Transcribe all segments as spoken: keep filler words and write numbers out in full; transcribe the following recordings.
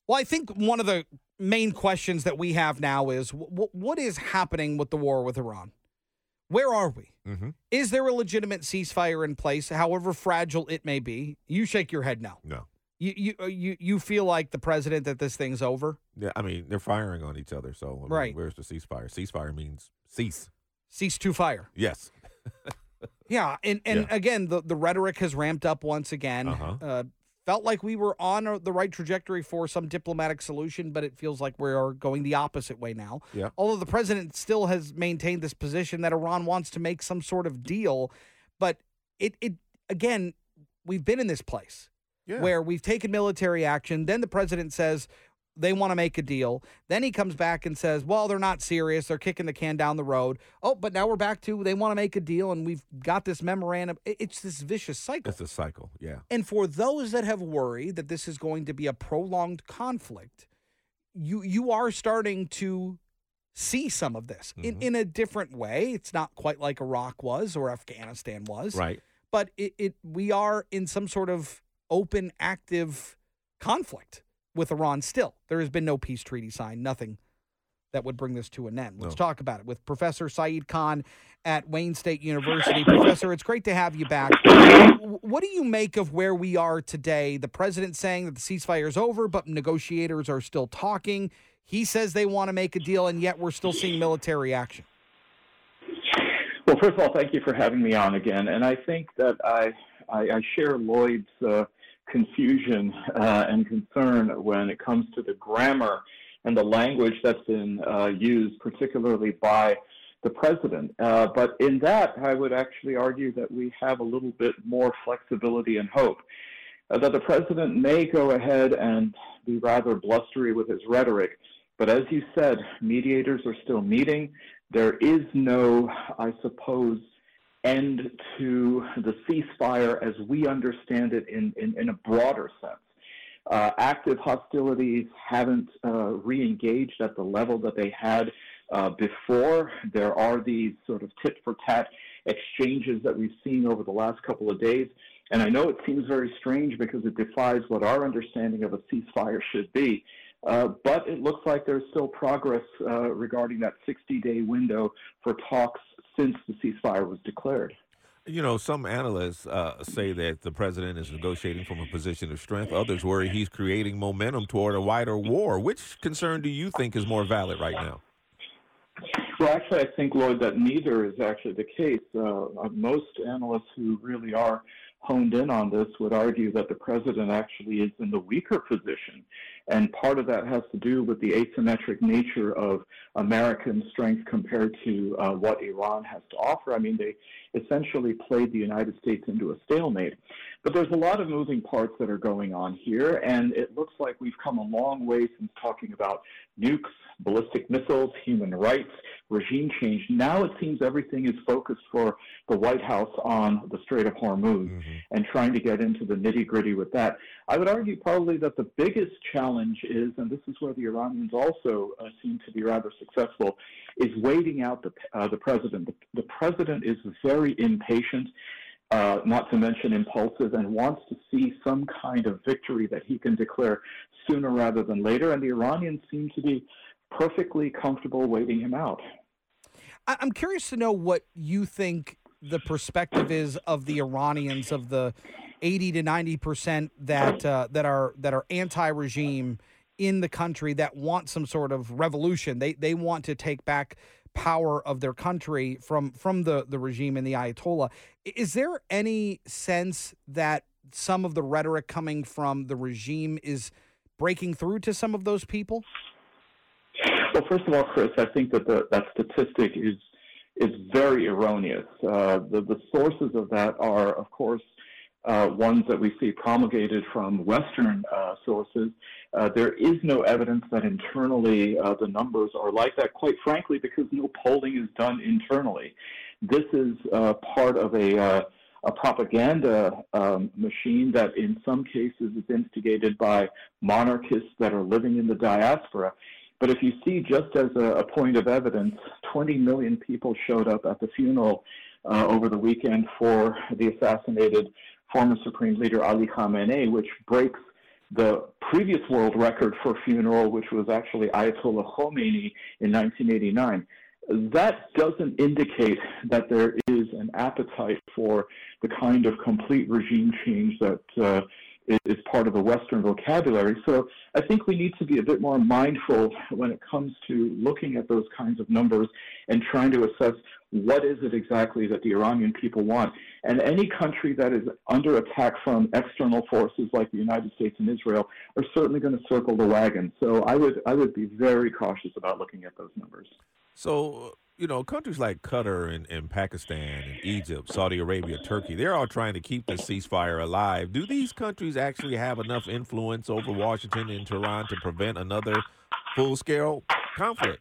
Well, I think one of the main questions that we have now is w- what is happening with the war with Iran? Where are we? Mm-hmm. Is there a legitimate ceasefire in place, however fragile it may be? You shake your head no. No. You you uh, you you feel like the president that this thing's over? Yeah, I mean, they're firing on each other, so I mean, Right. where's the ceasefire? Ceasefire means cease. Cease to fire. Yes. Yeah, and, and Yeah. again, the, the rhetoric has ramped up once again. Uh-huh. Uh, felt like we were on a- the right trajectory for some diplomatic solution, but it feels like we are going the opposite way now. Yeah. Although the president still has maintained this position that Iran wants to make some sort of deal, but it it again, we've been in this place Yeah. where we've taken military action. Then the president says they want to make a deal. Then he comes back and says, well, they're not serious. They're kicking the can down the road. Oh, but now we're back to they want to make a deal, and we've got this memorandum. It- It's this vicious cycle. It's a cycle, yeah. And for those that have worried that this is going to be a prolonged conflict, you you are starting to see some of this in, Mhm. in a different way. It's not quite like Iraq was or Afghanistan was. Right. But it, it we are in some sort of open, active conflict with Iran still. There has been no peace treaty signed, nothing that would bring this to an end. Let's No. talk about it with Professor Saeed Khan at Wayne State University. Professor, it's great to have you back. W- What do you make of where we are today? The president saying that the ceasefire is over, but negotiators are still talking. He says they want to make a deal, and yet we're still seeing military action. Well, first of all, thank you for having me on again. And I think that I I, I share Lloyd's uh, confusion uh, and concern when it comes to the grammar and the language that's been uh, used, particularly by the president. Uh, but in that, I would actually argue that we have a little bit more flexibility and hope. Uh, that the president may go ahead and be rather blustery with his rhetoric, but as you said, mediators are still meeting. There is no, I suppose, end to the ceasefire as we understand it in, in, in a broader sense. Uh, active hostilities haven't uh, re-engaged at the level that they had uh, before. There are these sort of tit-for-tat exchanges that we've seen over the last couple of days. And I know it seems very strange because it defies what our understanding of a ceasefire should be. Uh, but it looks like there's still progress uh, regarding that sixty-day window for talks since the ceasefire was declared. You know, some analysts uh, say that the president is negotiating from a position of strength. Others worry he's creating momentum toward a wider war. Which concern do you think is more valid right now? Well, actually, I think, Lloyd, that neither is actually the case. Uh, most analysts who really are honed in on this would argue that the president actually is in the weaker position. And part of that has to do with the asymmetric nature of American strength compared to uh, what Iran has to offer. I mean, they essentially played the United States into a stalemate. But there's a lot of moving parts that are going on here, and it looks like we've come a long way since talking about nukes, ballistic missiles, human rights, regime change. Now it seems everything is focused for the White House on the Strait of Hormuz Mm-hmm. and trying to get into the nitty-gritty with that. I would argue probably that the biggest challenge is, and this is where the Iranians also uh, seem to be rather successful, is waiting out the, uh, the president. The, the president is very impatient, uh, not to mention impulsive, and wants to see some kind of victory that he can declare sooner rather than later, and the Iranians seem to be perfectly comfortable waiting him out. I- I'm curious to know what you think the perspective is of the Iranians, of the eighty to ninety percent that uh, that are that are anti-regime in the country, that want some sort of revolution. They they want to take back power of their country from from the, the regime and the Ayatollah. Is there any sense that some of the rhetoric coming from the regime is breaking through to some of those people? Well, first of all, Chris, I think that the, that statistic is is very erroneous. Uh, the, the sources of that are, of course, uh, ones that we see promulgated from Western uh, sources. Uh, there is no evidence that internally uh, the numbers are like that, quite frankly, because no polling is done internally. This is uh, part of a, uh, a propaganda um, machine that in some cases is instigated by monarchists that are living in the diaspora. But if you see, just as a, a point of evidence, twenty million people showed up at the funeral uh, over the weekend for the assassinated former Supreme Leader Ali Khamenei, which breaks the previous world record for funeral, which was actually Ayatollah Khomeini in nineteen eighty-nine. That doesn't indicate that there is an appetite for the kind of complete regime change that uh, is part of the Western vocabulary. So I think we need to be a bit more mindful when it comes to looking at those kinds of numbers and trying to assess what is it exactly that the Iranian people want. And any country that is under attack from external forces like the United States and Israel are certainly going to circle the wagon. So I would I would be very cautious about looking at those numbers. So, you know, countries like Qatar and, and Pakistan and Egypt, Saudi Arabia, Turkey, they're all trying to keep the ceasefire alive. Do these countries actually have enough influence over Washington and Tehran to prevent another full-scale conflict?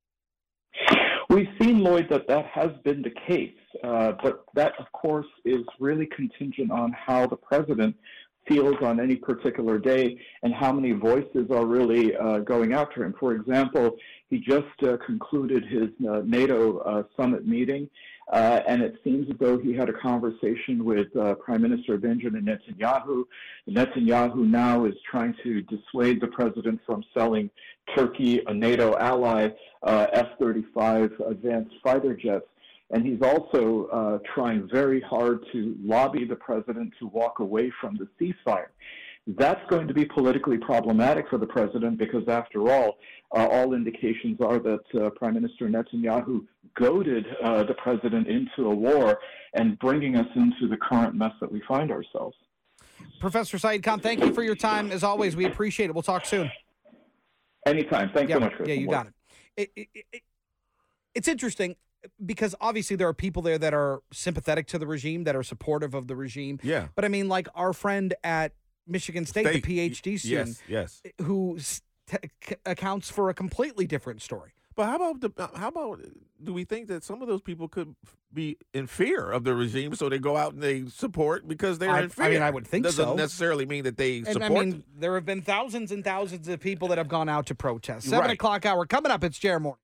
We've seen, Lloyd, that that has been the case, uh, but that, of course, is really contingent on how the president feels on any particular day and how many voices are really uh, going after him. For example, he just uh, concluded his uh, NATO uh, summit meeting, uh, and it seems as though he had a conversation with uh, Prime Minister Benjamin Netanyahu. Netanyahu now is trying to dissuade the president from selling Turkey, a NATO ally, uh, F thirty-five advanced fighter jets. And he's also uh, trying very hard to lobby the president to walk away from the ceasefire. That's going to be politically problematic for the president because, after all, uh, all indications are that uh, Prime Minister Netanyahu goaded uh, the president into a war and bringing us into the current mess that we find ourselves. Professor Saeed Khan, thank you for your time. As always, we appreciate it. We'll talk soon. Anytime. Thanks yeah, so much, Chris. Yeah, you got it. It, it, it. It's interesting because obviously there are people there that are sympathetic to the regime, that are supportive of the regime. Yeah. But I mean, like our friend at Michigan State, State. the PhD student, yes, yes. who t- c- accounts for a completely different story. But how about the, how about do we think that some of those people could be in fear of the regime, so they go out and they support because they're I, in fear? I mean, I would think Doesn't so. Doesn't necessarily mean that they and support. I mean, there have been thousands and thousands of people that have gone out to protest. Seven Right. o'clock hour coming up. It's Jerry Morning.